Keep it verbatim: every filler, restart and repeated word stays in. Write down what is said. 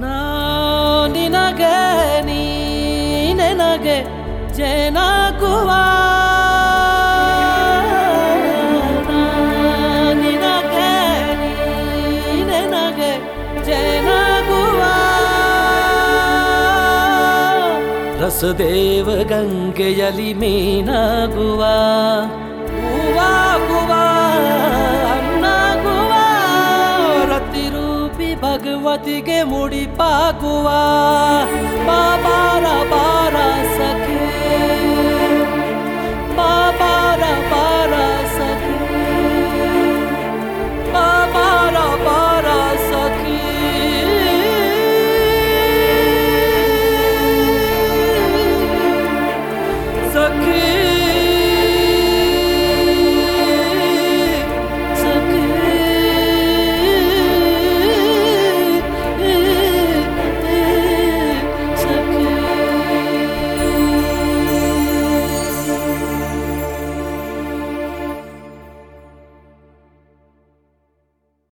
ನಾ ನಿನಗೆ ನೀ ನನಗೆ ಜೇನಾಗುವ ನಿನಗೆ ನೀ ನನಗೆ ಜೇನಾಗುವ ರಸದೇವ ಗಂಗೆಯಲಿ ಮೀನಾಗುವ ಹೂವಾಗುವ ಹಣ್ಣಾಗುವ ರತಿರೂಪಿ ಭಗವತಿಗೆ ಮುಡಿಪಾಗುವ ಬಾಬಾ